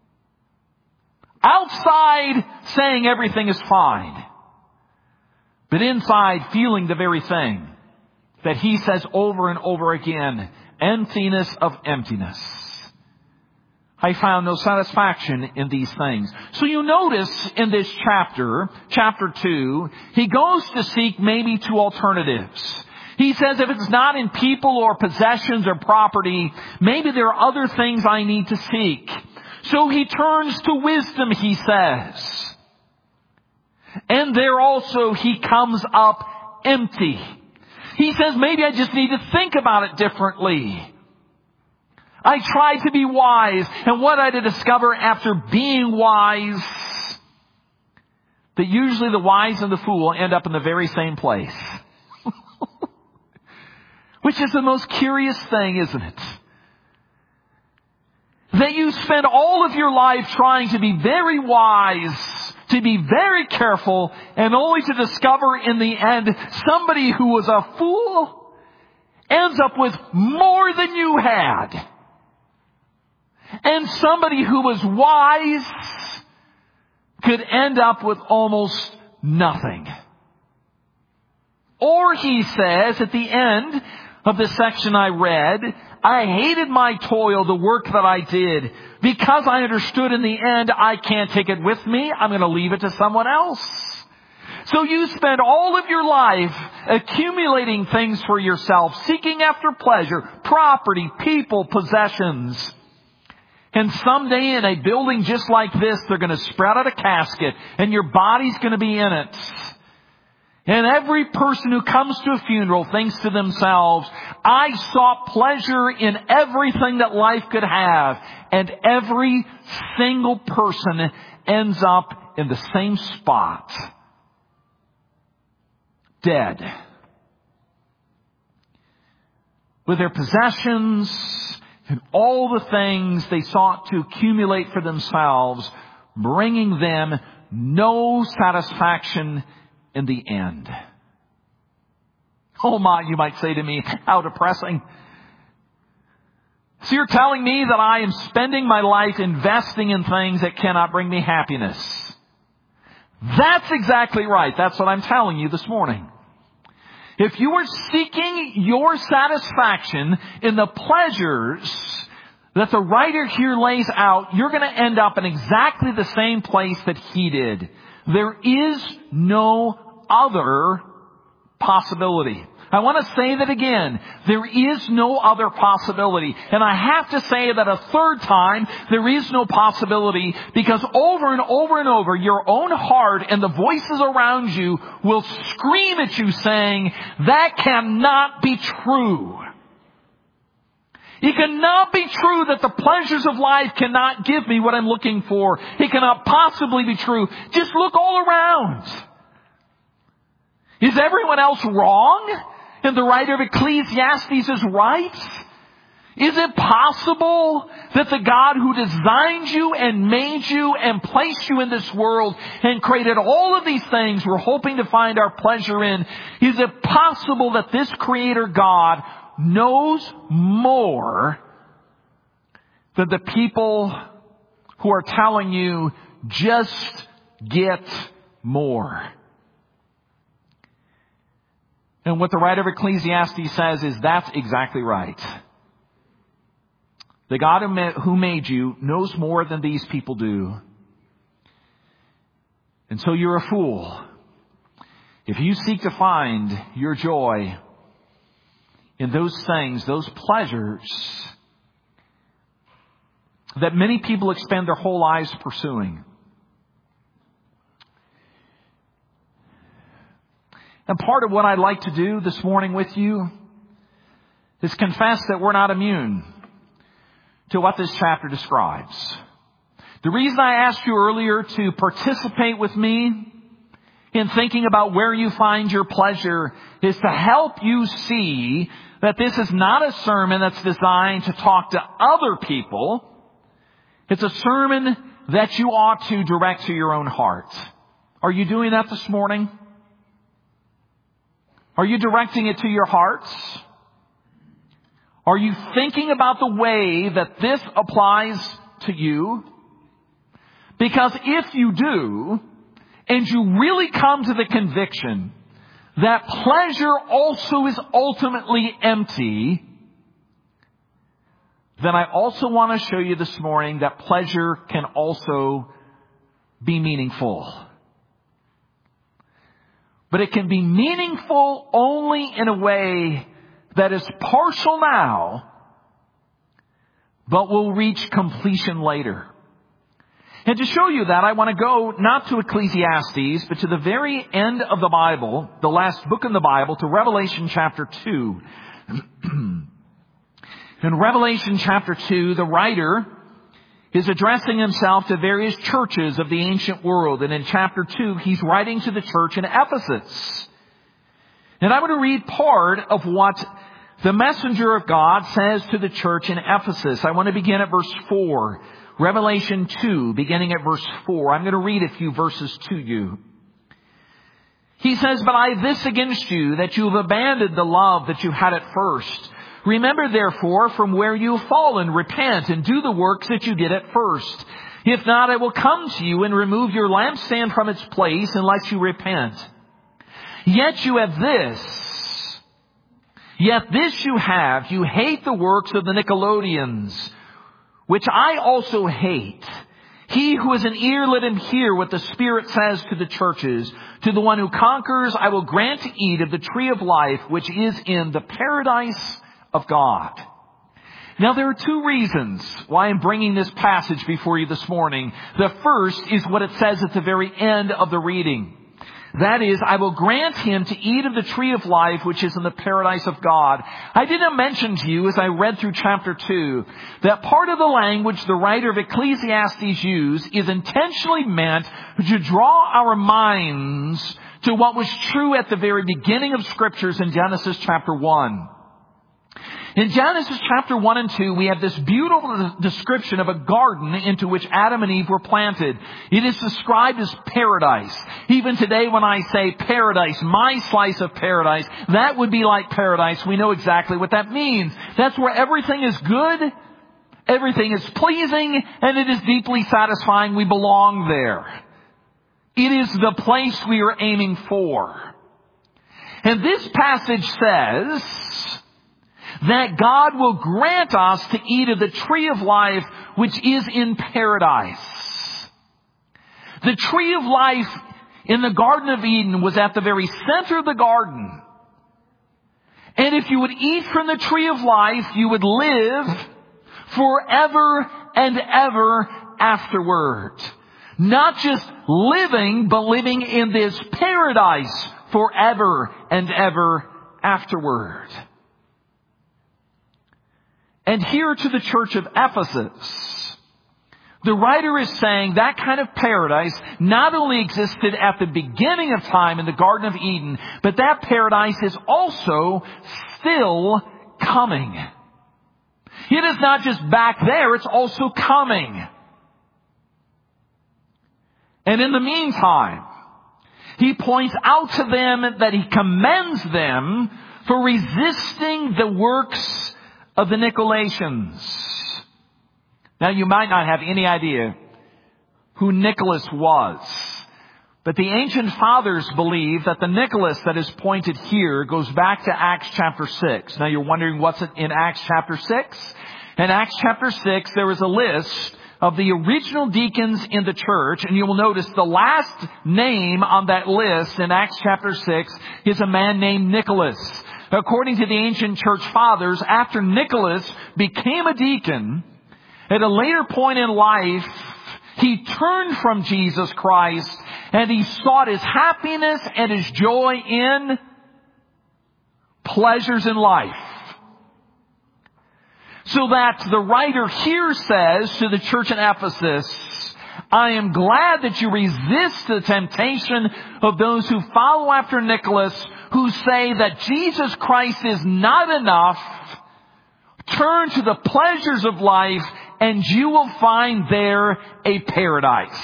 Outside saying everything is fine, but inside feeling the very thing that he says over and over again, emptiness of emptiness. I found no satisfaction in these things. So you notice in this chapter, chapter two, he goes to seek maybe two alternatives. He says if it's not in people or possessions or property, maybe there are other things I need to seek. So he turns to wisdom, he says. And there also he comes up empty. He says maybe I just need to think about it differently. I tried to be wise, and what I did discover after being wise, that usually the wise and the fool end up in the very same place. Which is the most curious thing, isn't it? That you spend all of your life trying to be very wise, to be very careful, and only to discover in the end somebody who was a fool ends up with more than you had. And somebody who was wise could end up with almost nothing. Or he says at the end of the section I read, I hated my toil, the work that I did, because I understood in the end I can't take it with me. I'm going to leave it to someone else. So you spend all of your life accumulating things for yourself, seeking after pleasure, property, people, possessions. And someday in a building just like this, they're going to spread out a casket and your body's going to be in it. And every person who comes to a funeral thinks to themselves, I sought pleasure in everything that life could have. And every single person ends up in the same spot. Dead. With their possessions and all the things they sought to accumulate for themselves, bringing them no satisfaction in the end. Oh my, you might say to me, how depressing. So you're telling me that I am spending my life investing in things that cannot bring me happiness. That's exactly right. That's what I'm telling you this morning. If you are seeking your satisfaction in the pleasures that the writer here lays out, you're going to end up in exactly the same place that he did. There is no other possibility. I want to say that again. There is no other possibility. And I have to say that a third time, there is no possibility, because over and over and over, your own heart and the voices around you will scream at you saying, that cannot be true. It cannot be true that the pleasures of life cannot give me what I'm looking for. It cannot possibly be true. Just look all around. Is everyone else wrong? And the writer of Ecclesiastes is right? Is it possible that the God who designed you and made you and placed you in this world and created all of these things we're hoping to find our pleasure in, is it possible that this Creator God knows more than the people who are telling you, just get more. And what the writer of Ecclesiastes says is that's exactly right. The God who made you knows more than these people do. And so you're a fool if you seek to find your joy in those things, those pleasures that many people expend their whole lives pursuing. And part of what I'd like to do this morning with you is confess that we're not immune to what this chapter describes. The reason I asked you earlier to participate with me in thinking about where you find your pleasure is to help you see that this is not a sermon that's designed to talk to other people. It's a sermon that you ought to direct to your own heart. Are you doing that this morning? Are you directing it to your hearts? Are you thinking about the way that this applies to you? Because if you do, and you really come to the conviction that pleasure also is ultimately empty, then I also want to show you this morning that pleasure can also be meaningful. But it can be meaningful only in a way that is partial now, but will reach completion later. And to show you that, I want to go not to Ecclesiastes, but to the very end of the Bible, the last book in the Bible, to Revelation chapter two. In Revelation chapter two, the writer is addressing himself to various churches of the ancient world. And in chapter two, he's writing to the church in Ephesus. And I'm going to read part of what the messenger of God says to the church in Ephesus. I want to begin at verse four. Revelation two, beginning at verse four. I'm going to read a few verses to you. He says, "But I have this against you, that you have abandoned the love that you had at first. Remember, therefore, from where you have fallen, repent and do the works that you did at first. If not, I will come to you and remove your lampstand from its place unless you repent. Yet you have this. Yet this you have. You hate the works of the Nicolaitans, which I also hate. He who has an ear, let him hear what the Spirit says to the churches. To the one who conquers, I will grant to eat of the tree of life, which is in the paradise of God." Now, there are two reasons why I'm bringing this passage before you this morning. The first is what it says at the very end of the reading. That is, I will grant him to eat of the tree of life, which is in the paradise of God. I didn't mention to you as I read through chapter two that part of the language the writer of Ecclesiastes used is intentionally meant to draw our minds to what was true at the very beginning of scriptures in Genesis chapter one. In Genesis chapter one and two, we have this beautiful description of a garden into which Adam and Eve were planted. It is described as paradise. Even today when I say paradise, my slice of paradise, that would be like paradise. We know exactly what that means. That's where everything is good, everything is pleasing, and it is deeply satisfying. We belong there. It is the place we are aiming for. And this passage says that God will grant us to eat of the tree of life, which is in paradise. The tree of life in the Garden of Eden was at the very center of the garden. And if you would eat from the tree of life, you would live forever and ever afterward. Not just living, but living in this paradise forever and ever afterward. And here to the church of Ephesus, the writer is saying that kind of paradise not only existed at the beginning of time in the Garden of Eden, but that paradise is also still coming. It is not just back there, it's also coming. And in the meantime, he points out to them that he commends them for resisting the works of the Nicolaitans. Now, you might not have any idea who Nicholas was, but the ancient fathers believe that the Nicholas that is pointed here goes back to Acts chapter six. Now, you're wondering what's in Acts chapter six? In Acts chapter six, there is a list of the original deacons in the church, and you will notice the last name on that list in Acts chapter six is a man named Nicholas. According to the ancient church fathers, after Nicholas became a deacon, at a later point in life, he turned from Jesus Christ and he sought his happiness and his joy in pleasures in life. So that the writer here says to the church in Ephesus, I am glad that you resist the temptation of those who follow after Nicholas, who say that Jesus Christ is not enough. Turn to the pleasures of life and you will find there a paradise.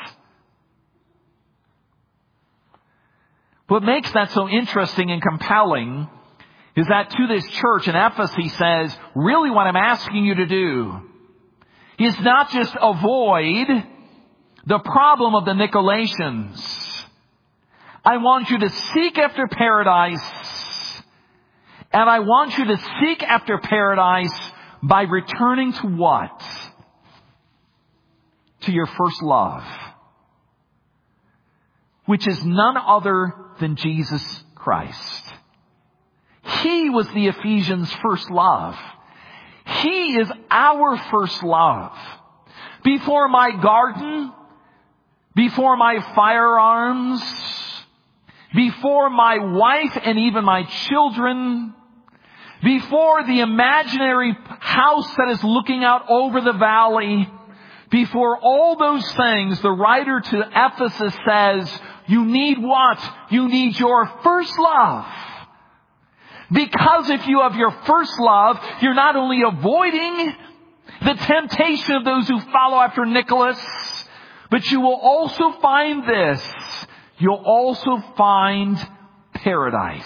What makes that so interesting and compelling is that to this church in Ephesus he says, really what I'm asking you to do is not just avoid the problem of the Nicolaitans. I want you to seek after paradise, and I want you to seek after paradise by returning to what? To your first love, which is none other than Jesus Christ. He was the Ephesians' first love. He is our first love. Before my garden, before my firearms, before my wife and even my children, before the imaginary house that is looking out over the valley, before all those things, the writer to Ephesus says, you need what? You need your first love. Because if you have your first love, you're not only avoiding the temptation of those who follow after Nicholas, but you will also find this. You'll also find paradise.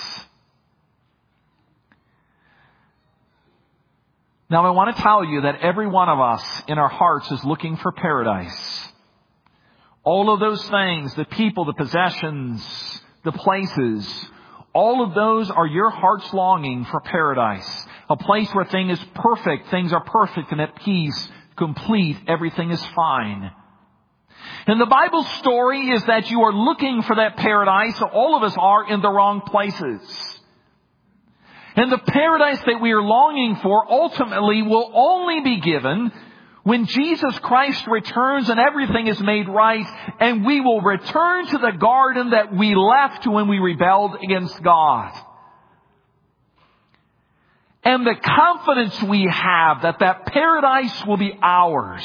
Now, I want to tell you that every one of us in our hearts is looking for paradise. All of those things, the people, the possessions, the places, all of those are your heart's longing for paradise. A place where things is perfect, things are perfect and at peace, complete, everything is fine. And the Bible story is that you are looking for that paradise. So all of us are in the wrong places. And the paradise that we are longing for ultimately will only be given when Jesus Christ returns and everything is made right, and we will return to the garden that we left when we rebelled against God. And the confidence we have that that paradise will be ours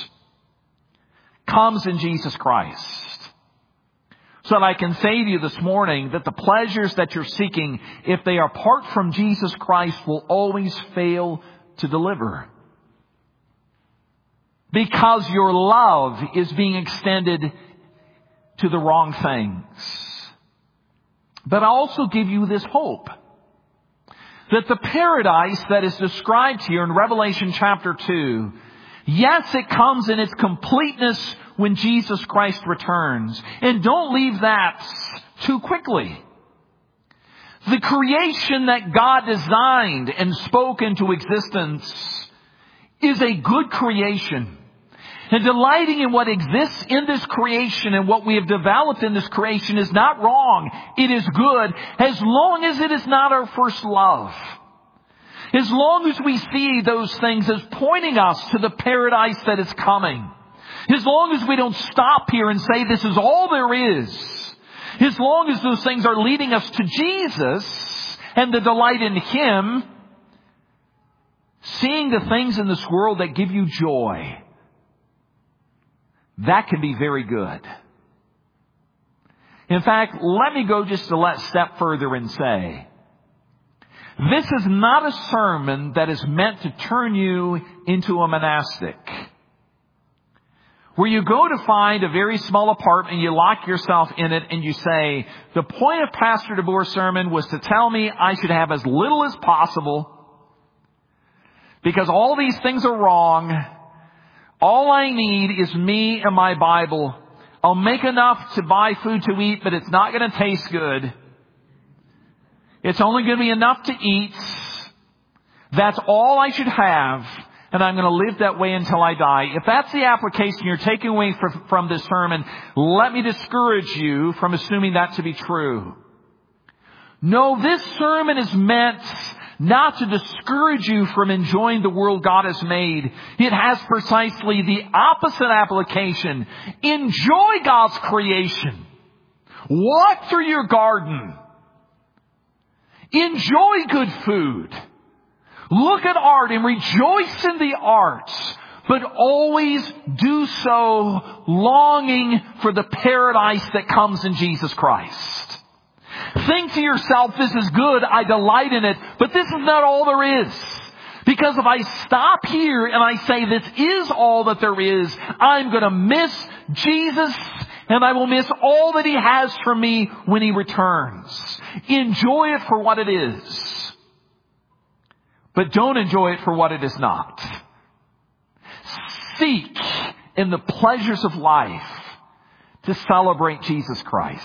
comes in Jesus Christ. So that I can say to you this morning that the pleasures that you're seeking, if they are apart from Jesus Christ, will always fail to deliver. Because your love is being extended to the wrong things. But I also give you this hope. That the paradise that is described here in Revelation chapter two, yes, it comes in its completeness when Jesus Christ returns. And don't leave that too quickly. The creation that God designed and spoke into existence is a good creation. And delighting in what exists in this creation and what we have developed in this creation is not wrong. It is good as long as it is not our first love. As long as we see those things as pointing us to the paradise that is coming. As long as we don't stop here and say this is all there is. As long as those things are leading us to Jesus and the delight in Him. Seeing the things in this world that give you joy. That can be very good. In fact, let me go just a step further and say, this is not a sermon that is meant to turn you into a monastic. Where you go to find a very small apartment, you lock yourself in it, and you say, the point of Pastor DeBoer's sermon was to tell me I should have as little as possible, because all these things are wrong, All I need is me and my Bible. I'll make enough to buy food to eat, but it's not going to taste good. It's only going to be enough to eat. That's all I should have, and I'm going to live that way until I die. If that's the application you're taking away from this sermon, let me discourage you from assuming that to be true. No, this sermon is meant not to discourage you from enjoying the world God has made. It has precisely the opposite application. Enjoy God's creation. Walk through your garden. Enjoy good food. Look at art and rejoice in the arts, but always do so longing for the paradise that comes in Jesus Christ. Think to yourself, this is good, I delight in it, but this is not all there is. Because if I stop here and I say this is all that there is, I'm going to miss Jesus, and I will miss all that He has for me when He returns. Enjoy it for what it is, but don't enjoy it for what it is not. Seek in the pleasures of life to celebrate Jesus Christ.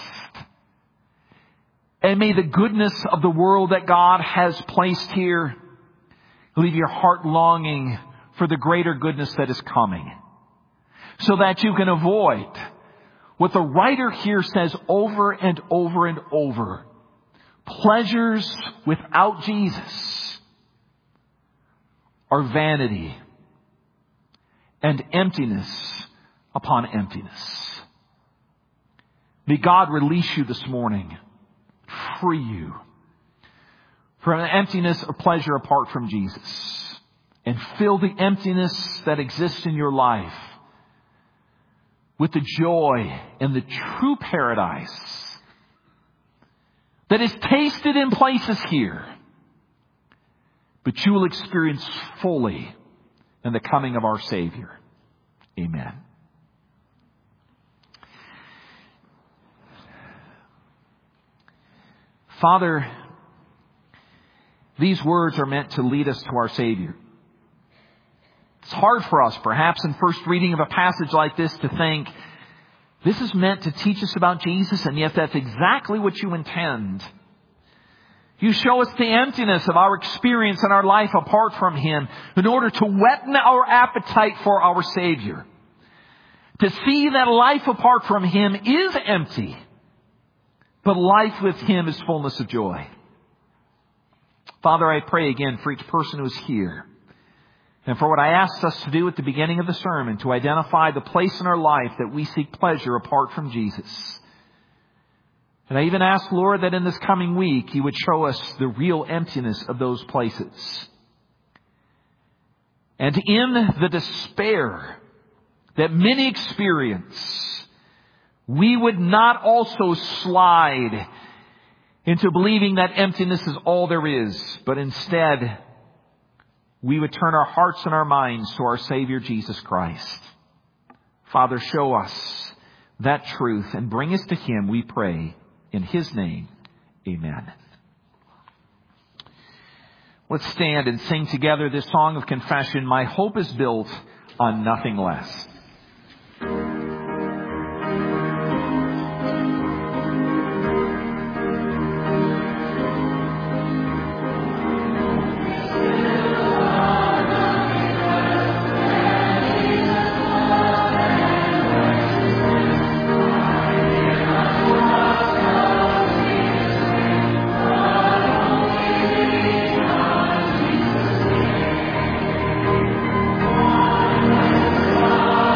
And may the goodness of the world that God has placed here leave your heart longing for the greater goodness that is coming, so that you can avoid what the writer here says over and over and over. Pleasures without Jesus are vanity and emptiness upon emptiness. May God release you this morning, free you from an emptiness of pleasure apart from Jesus, and fill the emptiness that exists in your life with the joy and the true paradise that is tasted in places here, but you will experience fully in the coming of our Savior. Amen. Father, these words are meant to lead us to our Savior. It's hard for us, perhaps in first reading of a passage like this, to think, this is meant to teach us about Jesus, and yet that's exactly what you intend. You show us the emptiness of our experience in our life apart from Him in order to whet our appetite for our Savior. To see that life apart from Him is empty, but life with Him is fullness of joy. Father, I pray again for each person who is here, and for what I asked us to do at the beginning of the sermon, to identify the place in our life that we seek pleasure apart from Jesus. And I even ask, Lord, that in this coming week, You would show us the real emptiness of those places. And in the despair that many experience, we would not also slide into believing that emptiness is all there is, but instead, we would turn our hearts and our minds to our Savior, Jesus Christ. Father, show us that truth and bring us to Him, we pray. In His name, amen. Let's stand and sing together this song of confession. My hope is built on nothing less. Oh,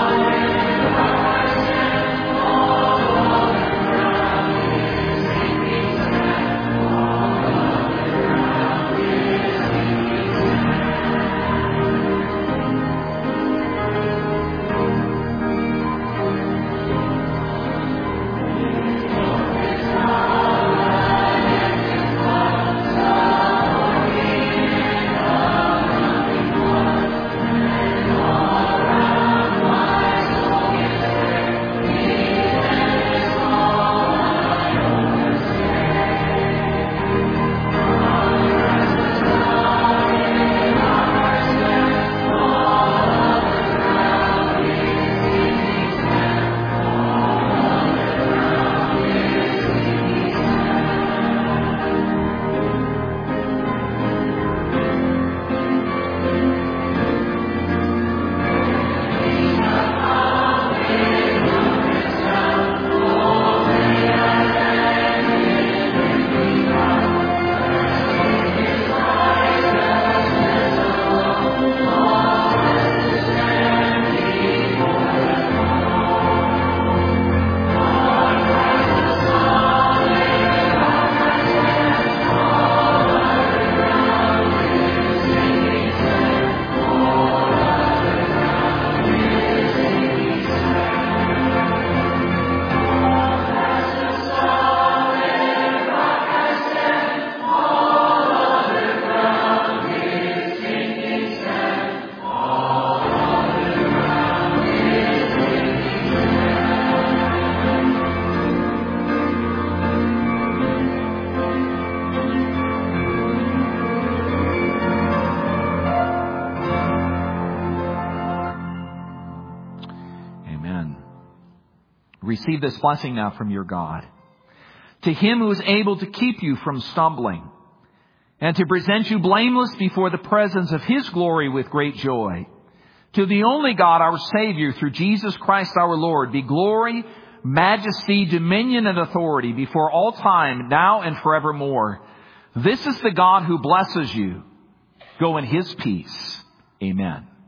receive this blessing now from your God. To Him who is able to keep you from stumbling and to present you blameless before the presence of His glory with great joy. To the only God, our Savior, through Jesus Christ our Lord, be glory, majesty, dominion, and authority before all time, now and forevermore. This is the God who blesses you. Go in His peace. Amen.